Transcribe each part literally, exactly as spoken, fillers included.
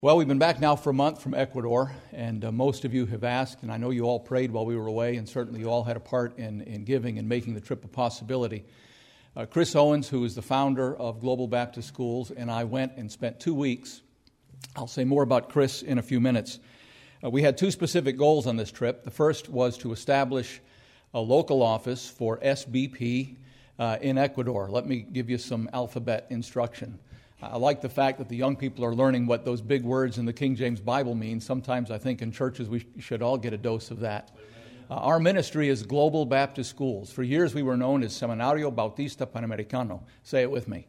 Well, we've been back now for a month from Ecuador, and uh, most of you have asked, and I know you all prayed while we were away, and certainly you all had a part in, in giving and making the trip a possibility. Uh, Chris Owens, who is the founder of Global Baptist Schools, and I went and spent two weeks. I'll say more about Chris in a few minutes. Uh, we had two specific goals on this trip. The first was to establish a local office for S B P uh, in Ecuador. Let me give you some alphabet instruction. I like the fact that the young people are learning what those big words in the King James Bible mean. Sometimes I think in churches we should all get a dose of that. Uh, our ministry is Global Baptist Schools. For years we were known as Seminario Bautista Panamericano. Say it with me.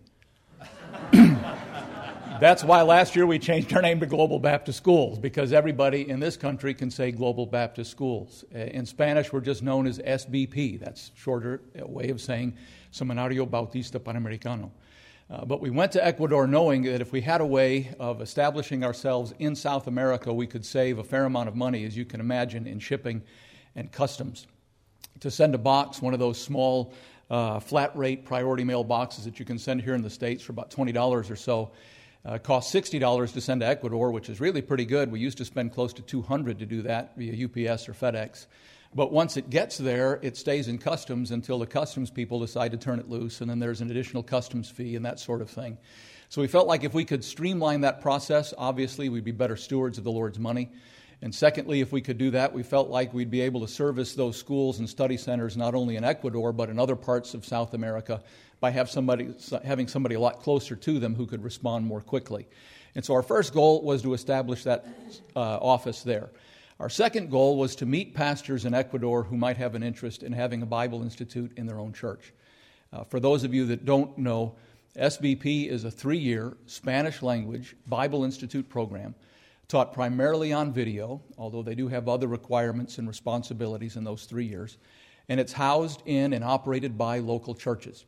That's why last year we changed our name to Global Baptist Schools, because everybody in this country can say Global Baptist Schools. In Spanish, we're just known as S B P. That's a shorter way of saying Seminario Bautista Panamericano. Uh, but we went to Ecuador knowing that if we had a way of establishing ourselves in South America, we could save a fair amount of money, as you can imagine, in shipping and customs. To send a box, one of those small uh, flat-rate priority mail boxes that you can send here in the States for about twenty dollars or so, uh, costs sixty dollars to send to Ecuador, which is really pretty good. We used to spend close to two hundred dollars to do that via U P S or FedEx. But once it gets there, it stays in customs until the customs people decide to turn it loose, and then there's an additional customs fee and that sort of thing. So we felt like if we could streamline that process, obviously we'd be better stewards of the Lord's money. And secondly, if we could do that, we felt like we'd be able to service those schools and study centers not only in Ecuador but in other parts of South America by have somebody, having somebody a lot closer to them who could respond more quickly. And so our first goal was to establish that uh, office there. Our second goal was to meet pastors in Ecuador who might have an interest in having a Bible Institute in their own church. Uh, for those of you that don't know, S B P is a three-year Spanish-language Bible Institute program taught primarily on video, although they do have other requirements and responsibilities in those three years, and it's housed in and operated by local churches.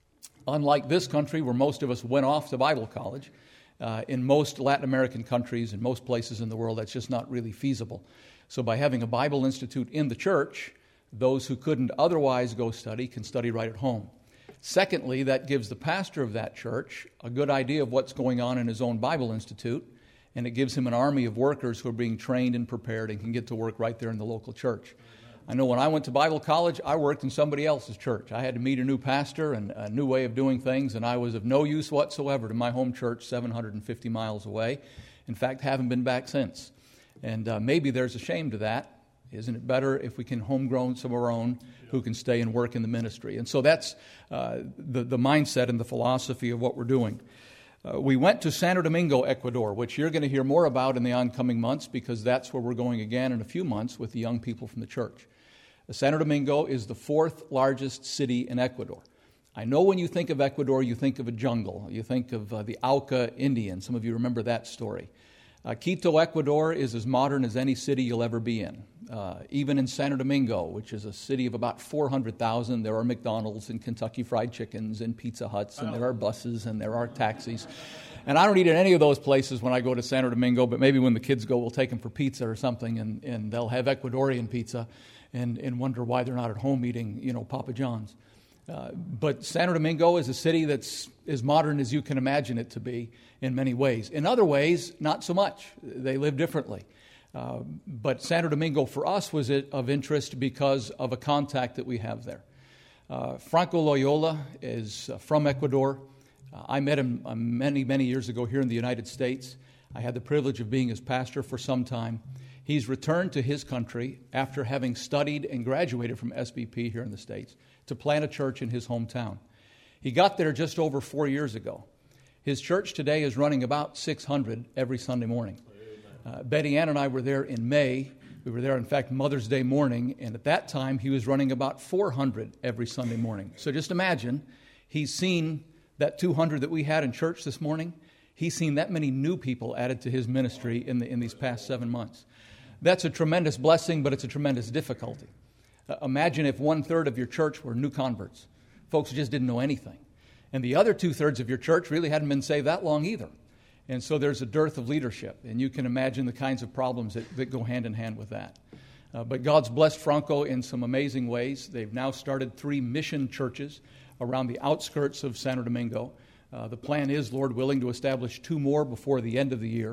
Unlike this country, where most of us went off to Bible college, Uh, in most Latin American countries and most places in the world, that's just not really feasible. So by having a Bible Institute in the church, those who couldn't otherwise go study can study right at home. Secondly, that gives the pastor of that church a good idea of what's going on in his own Bible Institute, and it gives him an army of workers who are being trained and prepared and can get to work right there in the local church. I know when I went to Bible college, I worked in somebody else's church. I had to meet a new pastor and a new way of doing things, and I was of no use whatsoever to my home church seven hundred fifty miles away. In fact, haven't been back since. And uh, maybe there's a shame to that. Isn't it better if we can homegrown some of our own who can stay and work in the ministry? And so that's uh, the, the mindset and the philosophy of what we're doing. Uh, we went to Santo Domingo, Ecuador, which you're going to hear more about in the oncoming months because that's where we're going again in a few months with the young people from the church. Santo Domingo is the fourth largest city in Ecuador. I know when you think of Ecuador, you think of a jungle. You think of uh, the Auca Indians. Some of you remember that story. Uh, Quito, Ecuador is as modern as any city you'll ever be in. Uh, even in Santo Domingo, which is a city of about four hundred thousand, there are McDonald's and Kentucky Fried Chickens and Pizza Huts, and there are buses and there are taxis. And I don't eat at any of those places when I go to Santo Domingo, but maybe when the kids go, we'll take them for pizza or something, and, and they'll have Ecuadorian pizza. And, and wonder why they're not at home eating, you know, Papa John's. Uh, but Santo Domingo is a city that's as modern as you can imagine it to be in many ways. In other ways, not so much. They live differently. Uh, but Santo Domingo for us was of interest because of a contact that we have there. Uh, Franco Loyola is from Ecuador. Uh, I met him uh, many, many years ago here in the United States. I had the privilege of being his pastor for some time. He's returned to his country after having studied and graduated from S B P here in the States to plant a church in his hometown. He got there just over four years ago. His church today is running about six hundred every Sunday morning. Uh, Betty Ann and I were there in May. We were there, in fact, Mother's Day morning, and at that time he was running about four hundred every Sunday morning. So just imagine, he's seen that two hundred that we had in church this morning. He's seen that many new people added to his ministry in the in these past seven months. That's a tremendous blessing, but it's a tremendous difficulty. Uh, imagine if one-third of your church were new converts, folks who just didn't know anything. And the other two-thirds of your church really hadn't been saved that long either. And so there's a dearth of leadership, and you can imagine the kinds of problems that, that go hand in hand with that. Uh, but God's blessed Franco in some amazing ways. They've now started three mission churches around the outskirts of Santo Domingo. Uh, the plan is, Lord willing, to establish two more before the end of the year.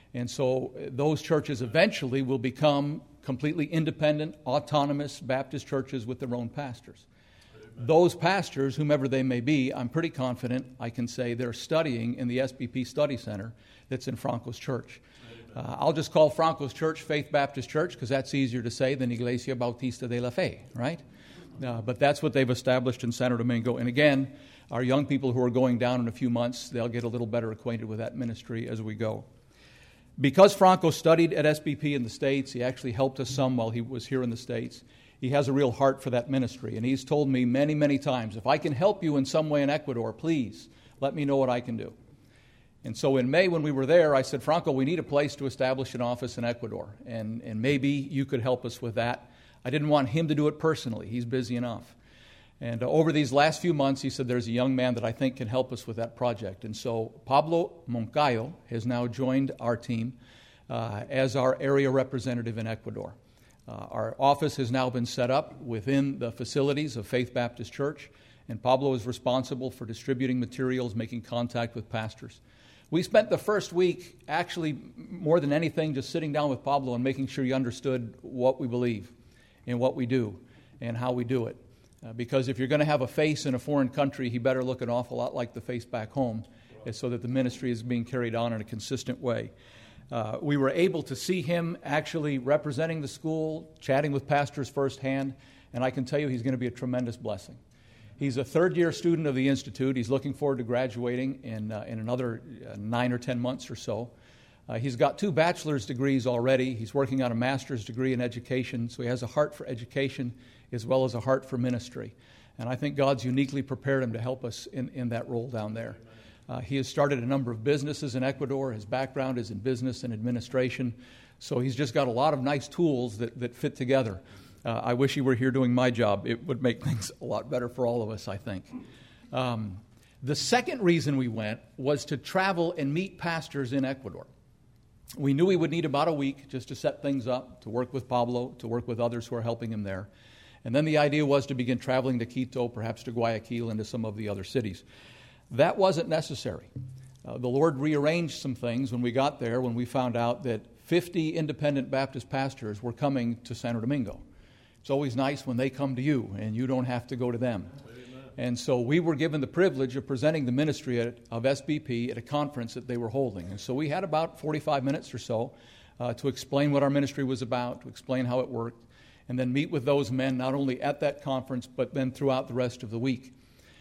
And so those churches eventually will become completely independent, autonomous Baptist churches with their own pastors. Those pastors, whomever they may be, I'm pretty confident I can say they're studying in the S B P Study Center that's in Franco's church. Uh, I'll just call Franco's church Faith Baptist Church because that's easier to say than Iglesia Bautista de la Fe, right? Uh, but that's what they've established in Santo Domingo. And again, our young people who are going down in a few months, they'll get a little better acquainted with that ministry as we go. Because Franco studied at S B P in the States, he actually helped us some while he was here in the States. He has a real heart for that ministry. And he's told me many, many times, if I can help you in some way in Ecuador, please let me know what I can do. And so in May when we were there, I said, Franco, we need a place to establish an office in Ecuador. And, and maybe you could help us with that. I didn't want him to do it personally. He's busy enough. And uh, over these last few months, he said, there's a young man that I think can help us with that project. And so Pablo Moncayo has now joined our team uh, as our area representative in Ecuador. Uh, our office has now been set up within the facilities of Faith Baptist Church, and Pablo is responsible for distributing materials, making contact with pastors. We spent the first week, actually, more than anything, just sitting down with Pablo and making sure he understood what we believe and what we do and how we do it. Uh, because if you're going to have a face in a foreign country, he better look an awful lot like the face back home, so that the ministry is being carried on in a consistent way. Uh, we were able to see him actually representing the school, chatting with pastors firsthand, and I can tell you he's going to be a tremendous blessing. He's a third-year student of the Institute. He's looking forward to graduating in, uh, in another uh, nine or ten months or so. Uh, he's got two bachelor's degrees already. He's working on a master's degree in education, so he has a heart for education as well as a heart for ministry. And I think God's uniquely prepared him to help us in, in that role down there. Uh, he has started a number of businesses in Ecuador. His background is in business and administration. So he's just got a lot of nice tools that, that fit together. Uh, I wish he were here doing my job. It would make things a lot better for all of us, I think. Um, the second reason we went was to travel and meet pastors in Ecuador. We knew we would need about a week just to set things up, to work with Pablo, to work with others who are helping him there. And then the idea was to begin traveling to Quito, perhaps to Guayaquil, and to some of the other cities. That wasn't necessary. Uh, the Lord rearranged some things when we got there, when we found out that fifty independent Baptist pastors were coming to Santo Domingo. It's always nice when they come to you and you don't have to go to them. Amen. And so we were given the privilege of presenting the ministry at, of S B P at a conference that they were holding. And so we had about forty-five minutes or so uh, to explain what our ministry was about, to explain how it worked, and then meet with those men not only at that conference but then throughout the rest of the week.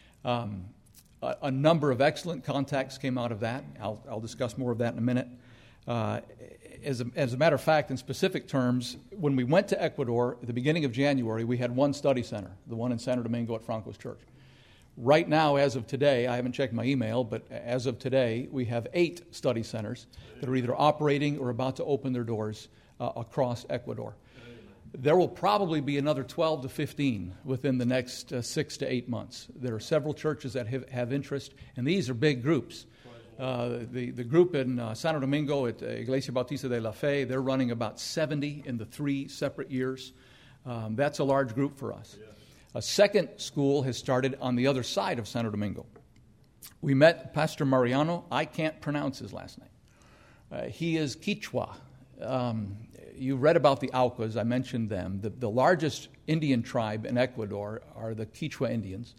Um, A, a number of excellent contacts came out of that. I'll, I'll discuss more of that in a minute. Uh, as, a, as a matter of fact, in specific terms, when we went to Ecuador at the beginning of January, we had one study center, the one in Santo Domingo at Franco's church. Right now, as of today, I haven't checked my email, but as of today, we have eight study centers that are either operating or about to open their doors uh, across Ecuador. There will probably be another twelve to fifteen within the next uh, six to eight months. There are several churches that have, have interest, and these are big groups. Uh, the, the group in uh, Santo Domingo at uh, Iglesia Bautista de la Fe, they're running about seventy in the three separate years. Um, that's a large group for us. A second school has started on the other side of Santo Domingo. We met Pastor Mariano. I can't pronounce his last name. Uh, he is Quichua. Um, you read about the Aucas. I mentioned them. The, the largest Indian tribe in Ecuador are the Quichua Indians.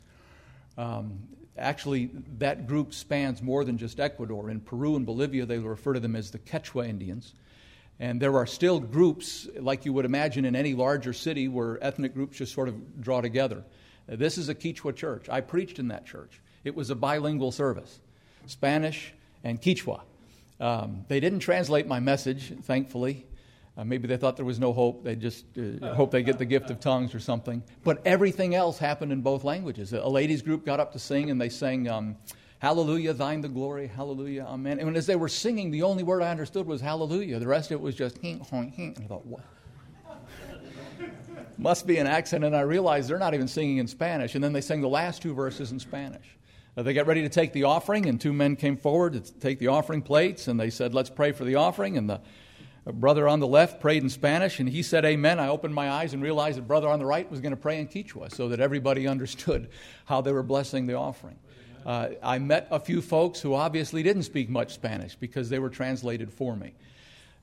Um, actually, that group spans more than just Ecuador. In Peru and Bolivia, they refer to them as the Quechua Indians. And there are still groups, like you would imagine in any larger city, where ethnic groups just sort of draw together. Uh, this is a Quichua church. I preached in that church. It was a bilingual service, Spanish and Quichua. Um, they didn't translate my message, thankfully. Uh, maybe they thought there was no hope. They just uh, hope they get the gift of tongues or something. But everything else happened in both languages. A ladies' group got up to sing, and they sang, um, Hallelujah, thine the glory, hallelujah, amen. And as they were singing, the only word I understood was hallelujah. The rest of it was just hing, honk, hing. And I thought, what? Must be an accent. And I realized they're not even singing in Spanish. And then they sang the last two verses in Spanish. Uh, they got ready to take the offering, and two men came forward to take the offering plates, and they said, let's pray for the offering. And the A brother on the left prayed in Spanish, and he said, amen. I opened my eyes and realized the brother on the right was going to pray in Quichua so that everybody understood how they were blessing the offering. Uh, I met a few folks who obviously didn't speak much Spanish because they were translated for me.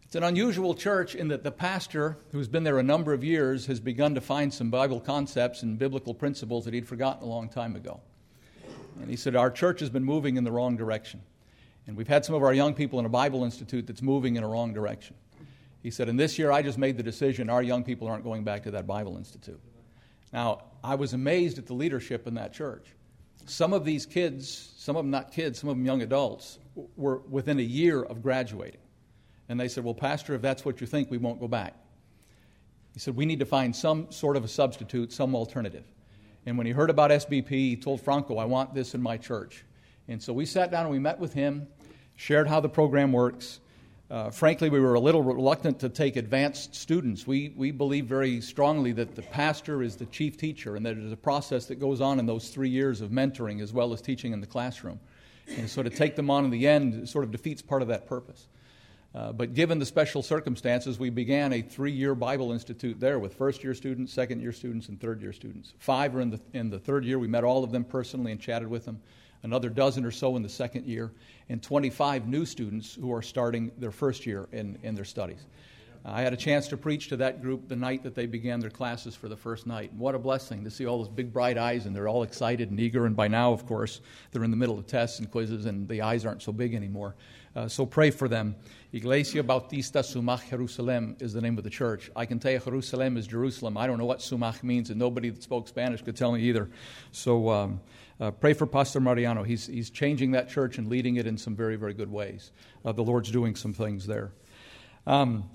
It's an unusual church in that the pastor, who's been there a number of years, has begun to find some Bible concepts and biblical principles that he'd forgotten a long time ago. And he said, our church has been moving in the wrong direction. And we've had some of our young people in a Bible institute that's moving in a wrong direction. He said, and this year I just made the decision our young people aren't going back to that Bible institute. Now, I was amazed at the leadership in that church. Some of these kids, some of them not kids, some of them young adults, were within a year of graduating. And they said, well, Pastor, if that's what you think, we won't go back. He said, we need to find some sort of a substitute, some alternative. And when he heard about S B P, he told Franco, I want this in my church. And so we sat down and we met with him, shared how the program works. Uh, frankly, we were a little reluctant to take advanced students. We we believe very strongly that the pastor is the chief teacher and that there's a process that goes on in those three years of mentoring as well as teaching in the classroom. And so to take them on in the end sort of defeats part of that purpose. Uh, but given the special circumstances, we began a three-year Bible Institute there with first-year students, second-year students, and third-year students. Five are in the, in the third year. We met all of them personally and chatted with them. Another dozen or so in the second year, and twenty-five new students who are starting their first year in, in their studies. Uh, I had a chance to preach to that group the night that they began their classes for the first night. And what a blessing to see all those big, bright eyes, and they're all excited and eager. And by now, of course, they're in the middle of tests and quizzes, and the eyes aren't so big anymore. Uh, so pray for them. Iglesia Bautista Sumach Jerusalem is the name of the church. I can tell you Jerusalem is Jerusalem. I don't know what Sumach means, and nobody that spoke Spanish could tell me either. So um, uh, pray for Pastor Mariano. He's, he's changing that church and leading it in some very, very good ways. Uh, the Lord's doing some things there. Um,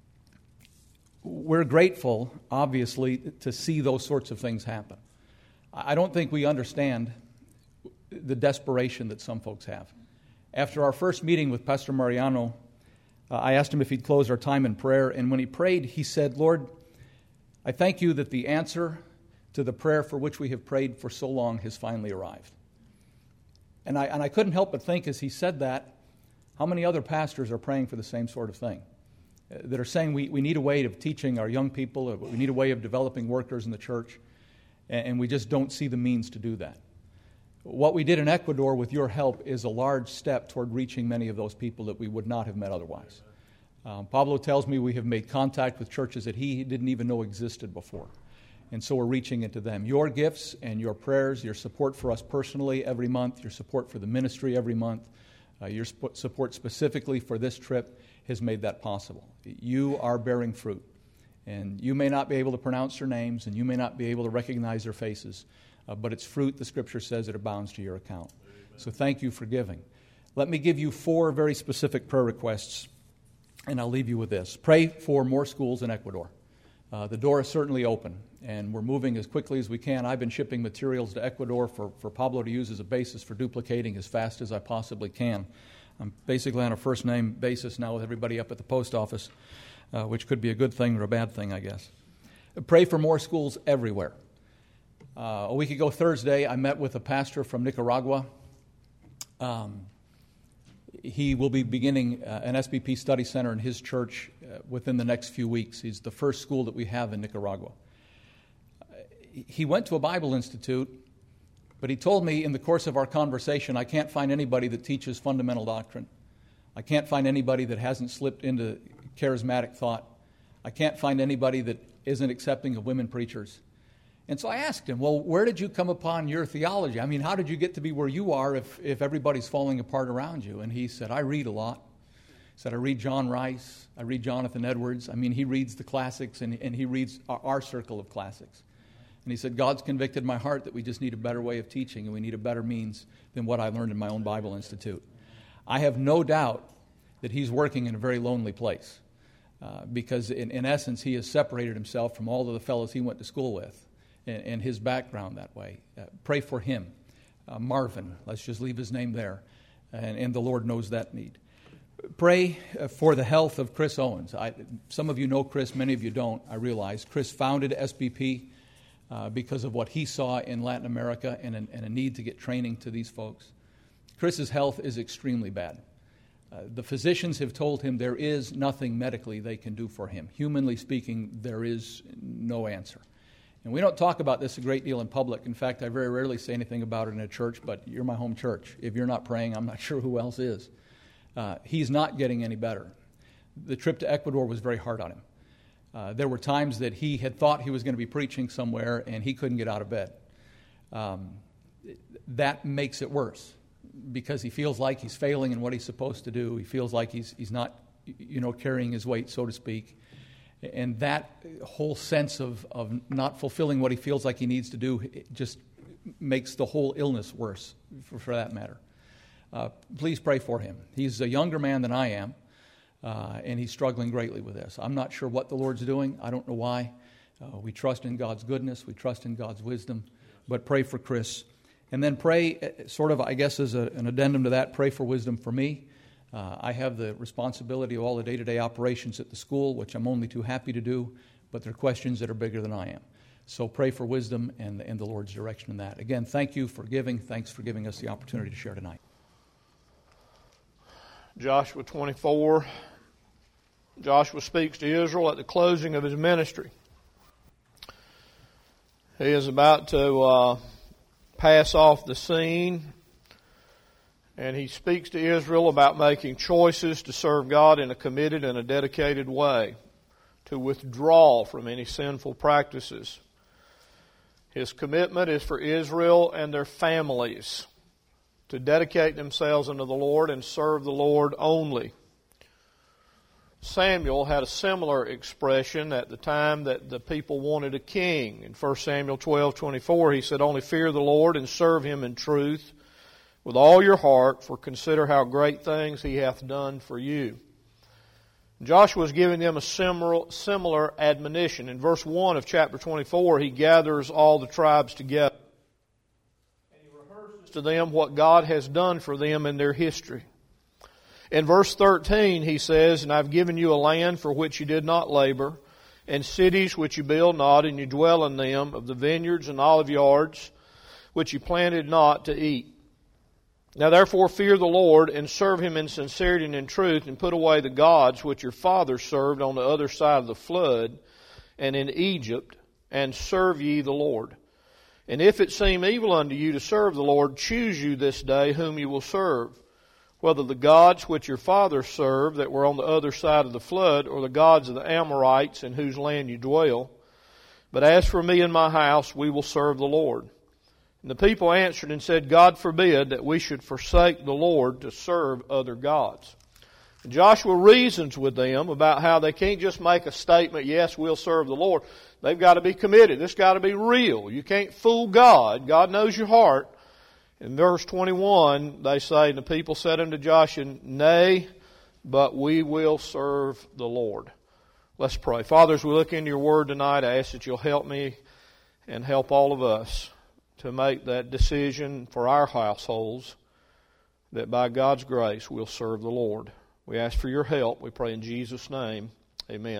we're grateful, obviously, to see those sorts of things happen. I don't think we understand the desperation that some folks have. After our first meeting with Pastor Mariano, uh, I asked him if he'd close our time in prayer, and when he prayed, he said, Lord, I thank you that the answer to the prayer for which we have prayed for so long has finally arrived. And I, and I couldn't help but think as he said that, how many other pastors are praying for the same sort of thing? Uh, that are saying we, we need a way of teaching our young people, or we need a way of developing workers in the church, and, and we just don't see the means to do that. What we did in Ecuador with your help is a large step toward reaching many of those people that we would not have met otherwise. Um, Pablo tells me we have made contact with churches that he didn't even know existed before. And so we're reaching into them. Your gifts and your prayers, your support for us personally every month, your support for the ministry every month, uh, your sp- support specifically for this trip has made that possible. You are bearing fruit. And you may not be able to pronounce their names, and you may not be able to recognize their faces, Uh, but it's fruit, the Scripture says, it abounds to your account. Amen. So thank you for giving. Let me give you four very specific prayer requests, and I'll leave you with this. Pray for more schools in Ecuador. Uh, the door is certainly open, and we're moving as quickly as we can. I've been shipping materials to Ecuador for, for Pablo to use as a basis for duplicating as fast as I possibly can. I'm basically on a first-name basis now with everybody up at the post office, uh, which could be a good thing or a bad thing, I guess. Pray for more schools everywhere. Uh, a week ago Thursday, I met with a pastor from Nicaragua. Um, he will be beginning uh, an S B P study center in his church uh, within the next few weeks. He's the first school that we have in Nicaragua. Uh, he went to a Bible institute, but he told me in the course of our conversation, I can't find anybody that teaches fundamental doctrine. I can't find anybody that hasn't slipped into charismatic thought. I can't find anybody that isn't accepting of women preachers. And so I asked him, well, where did you come upon your theology? I mean, how did you get to be where you are if, if everybody's falling apart around you? And he said, I read a lot. He said, I read John Rice. I read Jonathan Edwards. I mean, he reads the classics, and, and he reads our, our circle of classics. And he said, God's convicted my heart that we just need a better way of teaching, and we need a better means than what I learned in my own Bible Institute. I have no doubt that he's working in a very lonely place uh, because, in, in essence, he has separated himself from all of the fellows he went to school with. And, and his background that way. Uh, pray for him. Uh, Marvin, let's just leave his name there. And, and the Lord knows that need. Pray uh, for the health of Chris Owens. I, some of you know Chris, many of you don't, I realize. Chris founded S B P uh, because of what he saw in Latin America and, and a need to get training to these folks. Chris's health is extremely bad. Uh, the physicians have told him there is nothing medically they can do for him. Humanly speaking, there is no answer. And we don't talk about this a great deal in public. In fact, I very rarely say anything about it in a church, but you're my home church. If you're not praying, I'm not sure who else is. Uh, he's not getting any better. the trip to Ecuador was very hard on him. Uh, there were times that he had thought he was going to be preaching somewhere and he couldn't get out of bed. Um, that makes it worse because he feels like he's failing in what he's supposed to do. He feels like he's he's not, you know, carrying his weight, so to speak. And that whole sense of, of not fulfilling what he feels like he needs to do it just makes the whole illness worse, for, for that matter. Uh, please pray for him. He's a younger man than I am, uh, and he's struggling greatly with this. I'm not sure what the Lord's doing. I don't know why. Uh, we trust in God's goodness. We trust in God's wisdom. But pray for Chris. And then pray, sort of, I guess as a, an addendum to that, pray for wisdom for me. Uh, I have the responsibility of all the day-to-day operations at the school, which I'm only too happy to do, but there are questions that are bigger than I am. So pray for wisdom and, and the Lord's direction in that. Again, thank you for giving. Thanks for giving us the opportunity to share tonight. Joshua twenty-four. Joshua speaks to Israel at the closing of his ministry. He is about to uh, pass off the scene, and he speaks to Israel about making choices to serve God in a committed and a dedicated way, to withdraw from any sinful practices. His commitment is for Israel and their families to dedicate themselves unto the Lord and serve the Lord only. Samuel had a similar expression at the time that the people wanted a king. In First Samuel twelve twenty-four, he said, "Only fear the Lord and serve Him in truth with all your heart, for consider how great things He hath done for you." Joshua is giving them a similar, similar admonition. In verse one of chapter twenty-four, he gathers all the tribes together. And he rehearses to them what God has done for them in their history. In verse thirteen, he says, "And I've given you a land for which you did not labor, and cities which you build not, and you dwell in them, of the vineyards and olive yards, which you planted not to eat. Now therefore fear the Lord, and serve Him in sincerity and in truth, and put away the gods which your fathers served on the other side of the flood, and in Egypt, and serve ye the Lord. And if it seem evil unto you to serve the Lord, choose you this day whom you will serve, whether the gods which your fathers served that were on the other side of the flood, or the gods of the Amorites in whose land you dwell. But as for me and my house, we will serve the Lord." And the people answered and said, "God forbid that we should forsake the Lord to serve other gods." And Joshua reasons with them about how they can't just make a statement, "Yes, we'll serve the Lord." They've got to be committed. It's got to be real. You can't fool God. God knows your heart. In verse twenty-one, they say, "And the people said unto Joshua, Nay, but we will serve the Lord." Let's pray. Father, as we look into your word tonight, I ask that you'll help me and help all of us to make that decision for our households, that by God's grace we'll serve the Lord. We ask for your help. We pray in Jesus' name. Amen.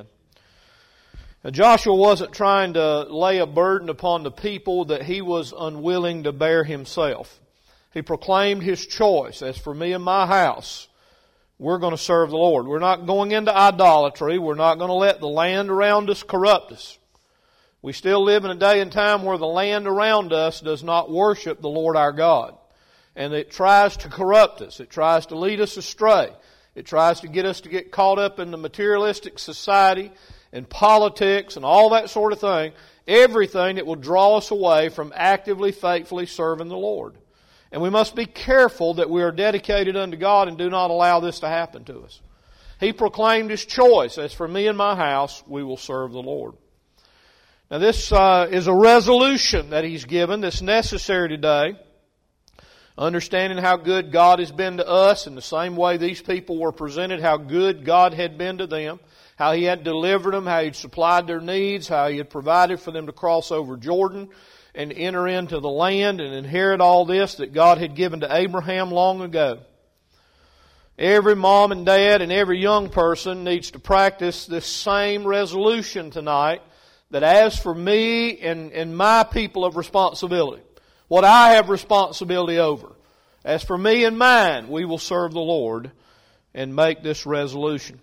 Now, Joshua wasn't trying to lay a burden upon the people that he was unwilling to bear himself. He proclaimed his choice. "As for me and my house, we're going to serve the Lord. We're not going into idolatry. We're not going to let the land around us corrupt us. We still live in a day and time where the land around us does not worship the Lord our God. And it tries to corrupt us. It tries to lead us astray. It tries to get us to get caught up in the materialistic society and politics and all that sort of thing. Everything that will draw us away from actively, faithfully serving the Lord. And we must be careful that we are dedicated unto God and do not allow this to happen to us. He proclaimed his choice. "As for me and my house, we will serve the Lord." Now this uh, is a resolution that he's given that's necessary today. Understanding how good God has been to us in the same way these people were presented, how good God had been to them, how He had delivered them, how He'd supplied their needs, how He had provided for them to cross over Jordan and enter into the land and inherit all this that God had given to Abraham long ago. Every mom and dad and every young person needs to practice this same resolution tonight, that as for me and, and my people of responsibility, what I have responsibility over, as for me and mine, we will serve the Lord, and make this resolution.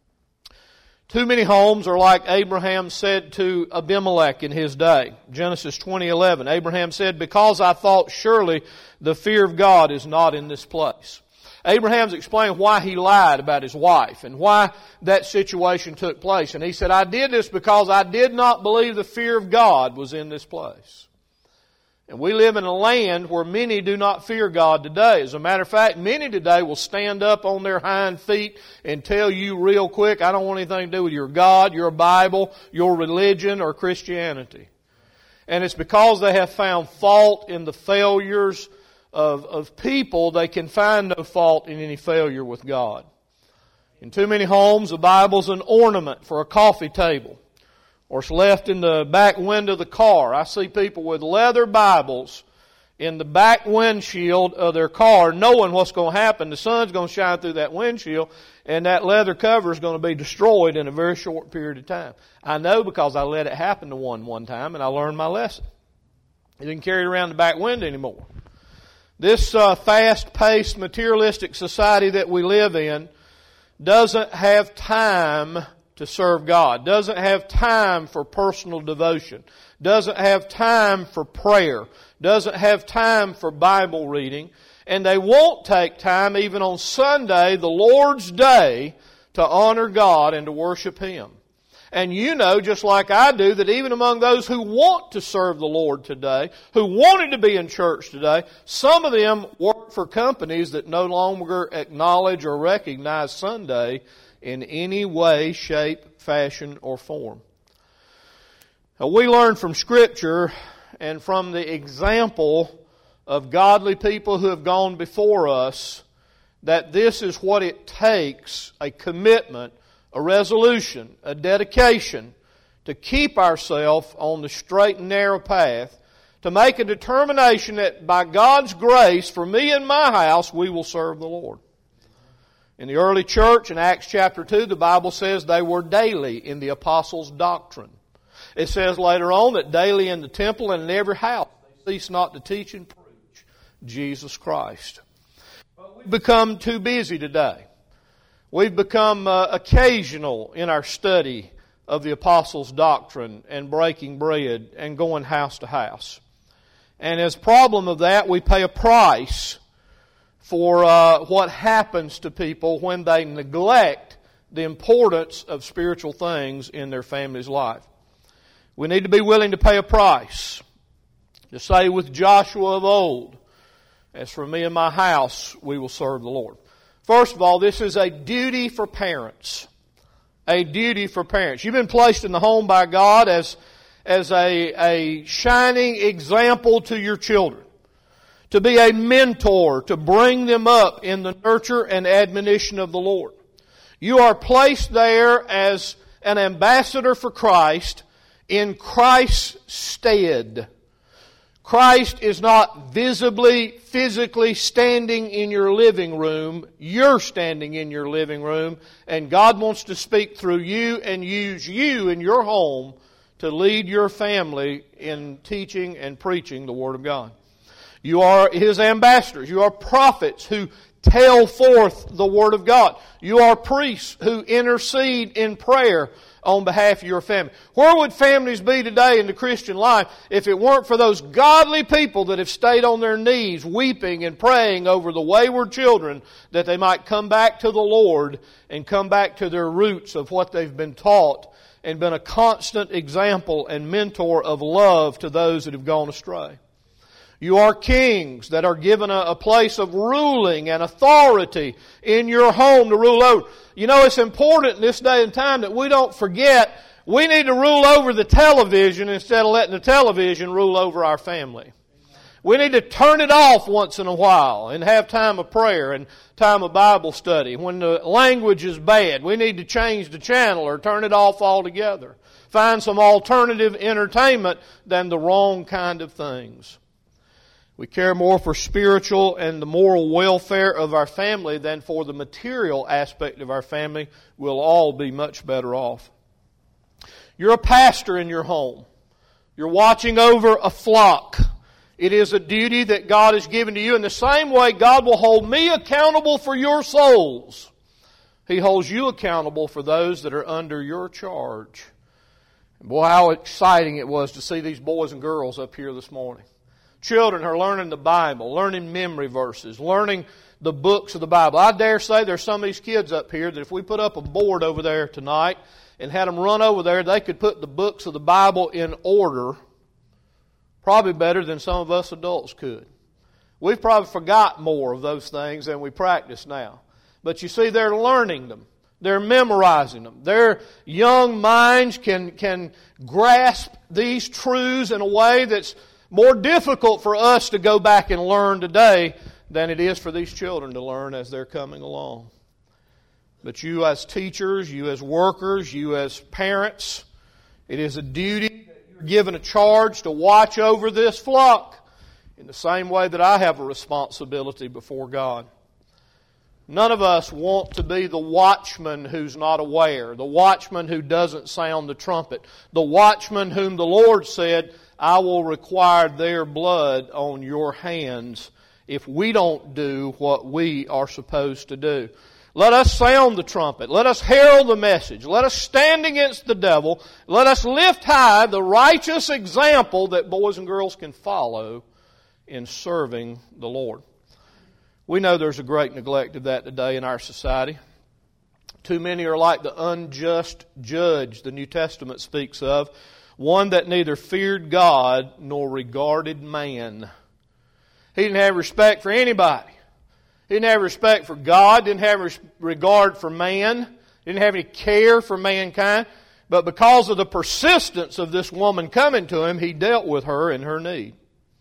Too many homes are like Abraham said to Abimelech in his day. Genesis twenty eleven, Abraham said, "Because I thought surely the fear of God is not in this place." Abraham's explained why he lied about his wife and why that situation took place. And he said, I did this because I did not believe the fear of God was in this place. And we live in a land where many do not fear God today. As a matter of fact, many today will stand up on their hind feet and tell you real quick, I don't want anything to do with your God, your Bible, your religion, or Christianity. And it's because they have found fault in the failures of, of people. They can find no fault in any failure with God. In too many homes, the Bible's an ornament for a coffee table, or it's left in the back window of the car. I see people with leather Bibles in the back windshield of their car, knowing what's going to happen. The sun's going to shine through that windshield, and that leather cover is going to be destroyed in a very short period of time. I know because I let it happen to one one time, and I learned my lesson. You didn't carry it around the back window anymore. This uh, fast-paced, materialistic society that we live in doesn't have time to serve God, doesn't have time for personal devotion, doesn't have time for prayer, doesn't have time for Bible reading, and they won't take time even on Sunday, the Lord's Day, to honor God and to worship Him. And you know, just like I do, that even among those who want to serve the Lord today, who wanted to be in church today, some of them work for companies that no longer acknowledge or recognize Sunday in any way, shape, fashion, or form. Now, we learn from Scripture and from the example of godly people who have gone before us that this is what it takes, a commitment, a resolution, a dedication to keep ourselves on the straight and narrow path, to make a determination that by God's grace, for me and my house, we will serve the Lord. In the early church, in Acts chapter two, the Bible says they were daily in the apostles' doctrine. It says later on that daily in the temple and in every house they cease not to teach and preach Jesus Christ. But we've become too busy today. We've become uh, occasional in our study of the apostles' doctrine and breaking bread and going house to house. And as a problem of that, we pay a price for uh, what happens to people when they neglect the importance of spiritual things in their family's life. We need to be willing to pay a price. To say with Joshua of old, as for me and my house, we will serve the Lord. First of all, this is a duty for parents. A duty for parents. You've been placed in the home by God as, as a, a shining example to your children. To be a mentor, to bring them up in the nurture and admonition of the Lord. You are placed there as an ambassador for Christ in Christ's stead. Christ is not visibly, physically standing in your living room. You're standing in your living room, and God wants to speak through you and use you in your home to lead your family in teaching and preaching the Word of God. You are His ambassadors. You are prophets who tell forth the Word of God. You are priests who intercede in prayer on behalf of your family. Where would families be today in the Christian life if it weren't for those godly people that have stayed on their knees weeping and praying over the wayward children that they might come back to the Lord and come back to their roots of what they've been taught and been a constant example and mentor of love to those that have gone astray. You are kings that are given a, a place of ruling and authority in your home to rule over. You know, it's important in this day and time that we don't forget we need to rule over the television instead of letting the television rule over our family. We need to turn it off once in a while and have time of prayer and time of Bible study. When the language is bad, we need to change the channel or turn it off altogether. Find some alternative entertainment than the wrong kind of things. We care more for spiritual and the moral welfare of our family than for the material aspect of our family. We'll all be much better off. You're a pastor in your home. You're watching over a flock. It is a duty that God has given to you. In the same way, God will hold me accountable for your souls. He holds you accountable for those that are under your charge. Boy, how exciting it was to see these boys and girls up here this morning. Children are learning the Bible, learning memory verses, learning the books of the Bible. I dare say there's some of these kids up here that if we put up a board over there tonight and had them run over there, they could put the books of the Bible in order probably better than some of us adults could. We've probably forgot more of those things than we practice now. But you see, they're learning them. They're memorizing them. Their young minds can, can grasp these truths in a way that's more difficult for us to go back and learn today than it is for these children to learn as they're coming along. But you as teachers, you as workers, you as parents, it is a duty that you're given a charge to watch over this flock in the same way that I have a responsibility before God. None of us want to be the watchman who's not aware, the watchman who doesn't sound the trumpet, the watchman whom the Lord said, I will require their blood on your hands if we don't do what we are supposed to do. Let us sound the trumpet. Let us herald the message. Let us stand against the devil. Let us lift high the righteous example that boys and girls can follow in serving the Lord. We know there's a great neglect of that today in our society. Too many are like the unjust judge the New Testament speaks of, one that neither feared God nor regarded man. He didn't have respect for anybody. He didn't have respect for God, didn't have regard for man, didn't have any care for mankind. But because of the persistence of this woman coming to him, he dealt with her in her need.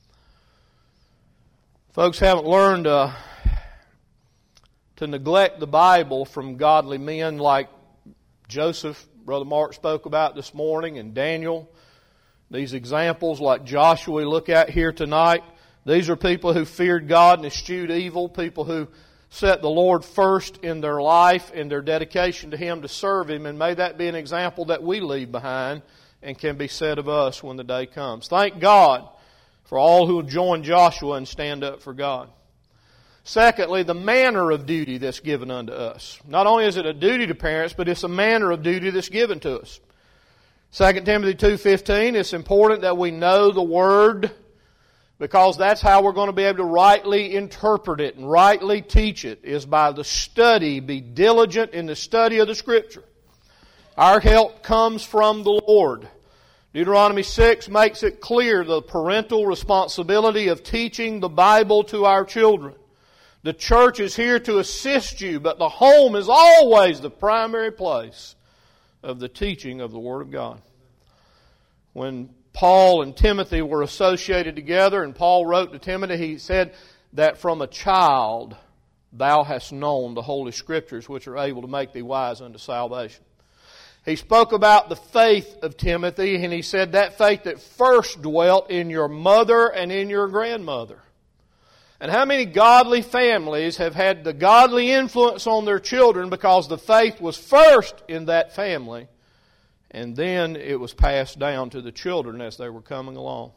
Folks haven't learned uh, to neglect the Bible from godly men like Joseph, Brother Mark spoke about this morning, and Daniel. These examples like Joshua we look at here tonight. These are people who feared God and eschewed evil, people who set the Lord first in their life and their dedication to Him to serve Him, and may that be an example that we leave behind and can be said of us when the day comes. Thank God for all who will join Joshua and stand up for God. Secondly, the manner of duty that's given unto us. Not only is it a duty to parents, but it's a manner of duty that's given to us. Second Timothy two fifteen, it's important that we know the Word, because that's how we're going to be able to rightly interpret it and rightly teach it, is by the study. Be diligent in the study of the Scripture. Our help comes from the Lord. Deuteronomy six makes it clear the parental responsibility of teaching the Bible to our children. The church is here to assist you, but the home is always the primary place of the teaching of the Word of God. When Paul and Timothy were associated together, and Paul wrote to Timothy, he said that from a child thou hast known the Holy Scriptures, which are able to make thee wise unto salvation. He spoke about the faith of Timothy, and he said that faith that first dwelt in your mother and in your grandmother. And how many godly families have had the godly influence on their children because the faith was first in that family, and then it was passed down to the children as they were coming along.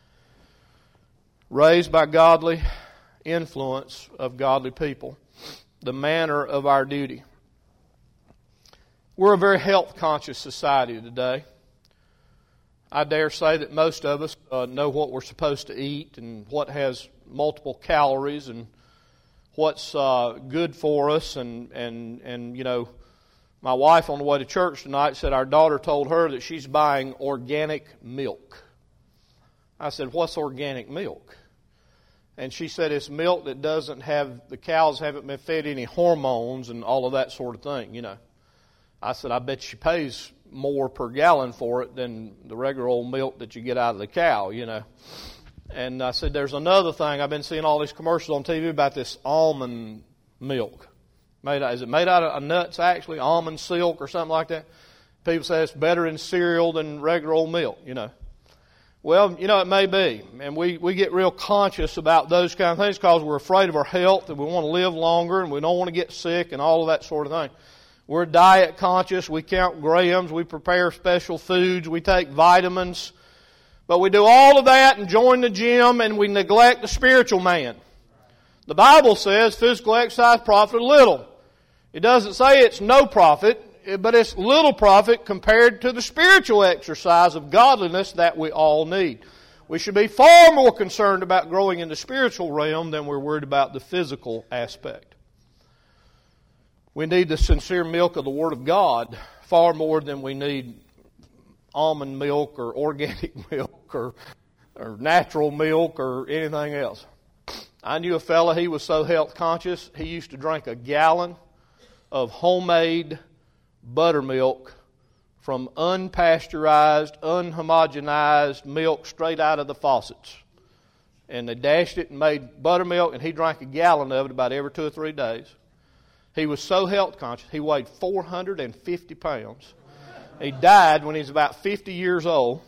Raised by godly influence of godly people, the manner of our duty. We're a very health-conscious society today. I dare say that most of us uh, know what we're supposed to eat and what has multiple calories and what's uh, good for us. And, and, and, you know, my wife on the way to church tonight said our daughter told her that she's buying organic milk. I said, what's organic milk? And she said it's milk that doesn't have, the cows haven't been fed any hormones and all of that sort of thing, you know. I said, I bet she pays more per gallon for it than the regular old milk that you get out of the cow, you know. And I said, there's another thing. I've been seeing all these commercials on T V about this almond milk. Made out, is it made out of nuts, actually? Almond silk or something like that? People say it's better in cereal than regular old milk, you know. Well, you know, it may be. And we, we get real conscious about those kind of things because we're afraid of our health and we want to live longer and we don't want to get sick and all of that sort of thing. We're diet conscious. We count grams. We prepare special foods. We take vitamins. But we do all of that and join the gym and we neglect the spiritual man. The Bible says physical exercise profit little. It doesn't say it's no profit, but it's little profit compared to the spiritual exercise of godliness that we all need. We should be far more concerned about growing in the spiritual realm than we're worried about the physical aspect. We need the sincere milk of the Word of God far more than we need almond milk or organic milk or, or natural milk or anything else. I knew a fella, he was so health conscious, he used to drink a gallon of homemade buttermilk from unpasteurized, unhomogenized milk straight out of the faucets. And they dashed it and made buttermilk, and he drank a gallon of it about every two or three days. He was so health conscious, he weighed four hundred fifty pounds. He died when he was about fifty years old.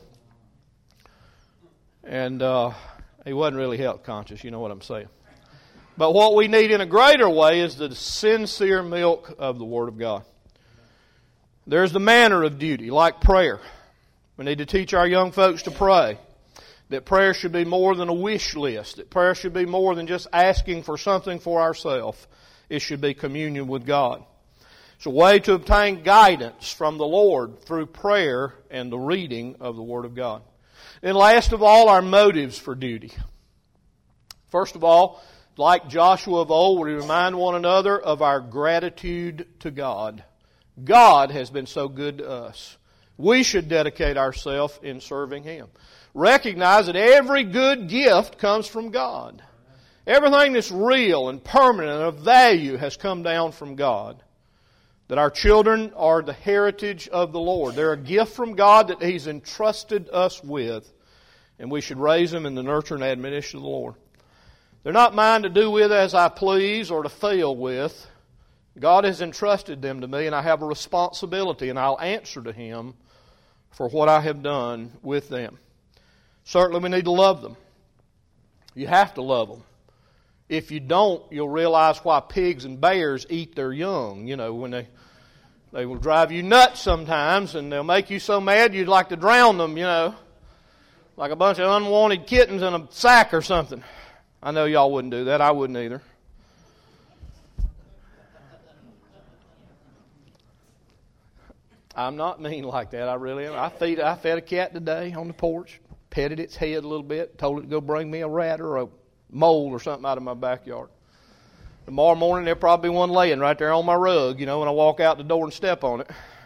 And uh, he wasn't really health conscious, you know what I'm saying. But what we need in a greater way is the sincere milk of the Word of God. There's the manner of duty, like prayer. We need to teach our young folks to pray. That prayer should be more than a wish list. That prayer should be more than just asking for something for ourselves. It should be communion with God. It's a way to obtain guidance from the Lord through prayer and the reading of the Word of God. And last of all, our motives for duty. First of all, like Joshua of old, we remind one another of our gratitude to God. God has been so good to us. We should dedicate ourselves in serving Him. Recognize that every good gift comes from God. Everything that's real and permanent and of value has come down from God. That our children are the heritage of the Lord. They're a gift from God that He's entrusted us with. And we should raise them in the nurture and admonition of the Lord. They're not mine to do with as I please or to fail with. God has entrusted them to me, and I have a responsibility, and I'll answer to Him for what I have done with them. Certainly we need to love them. You have to love them. If you don't, you'll realize why pigs and bears eat their young. You know, when they they will drive you nuts sometimes, and they'll make you so mad you'd like to drown them, you know, like a bunch of unwanted kittens in a sack or something. I know y'all wouldn't do that. I wouldn't either. I'm not mean like that. I really am. I feed. I fed a cat today on the porch, petted its head a little bit, told it to go bring me a rat or a mole or something out of my backyard. Tomorrow morning there'll probably be one laying right there on my rug, you know, when I walk out the door and step on it.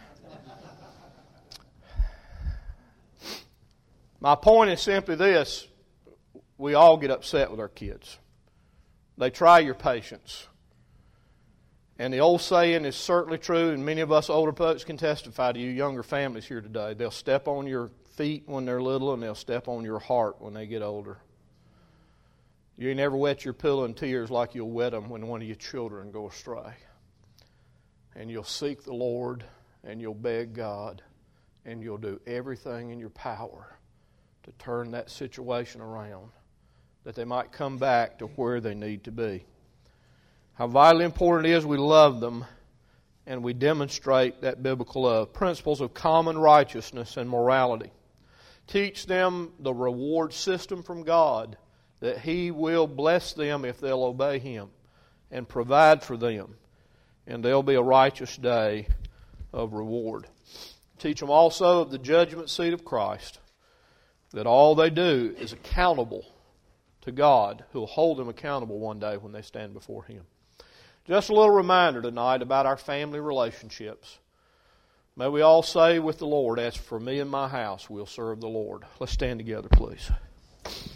My point is simply this. We all get upset with our kids. They try your patience. And the old saying is certainly true, and many of us older folks can testify to you younger families here today. They'll step on your feet when they're little, and they'll step on your heart when they get older. You ain't never wet your pillow in tears like you'll wet them when one of your children go astray. And you'll seek the Lord, and you'll beg God, and you'll do everything in your power to turn that situation around, that they might come back to where they need to be. How vitally important it is we love them and we demonstrate that biblical love. Principles of common righteousness and morality. Teach them the reward system from God, that He will bless them if they'll obey Him and provide for them. And there'll be a righteous day of reward. Teach them also of the judgment seat of Christ, that all they do is accountable to God, who will hold them accountable one day when they stand before Him. Just a little reminder tonight about our family relationships. May we all say with the Lord, as for me and my house, we'll serve the Lord. Let's stand together, please.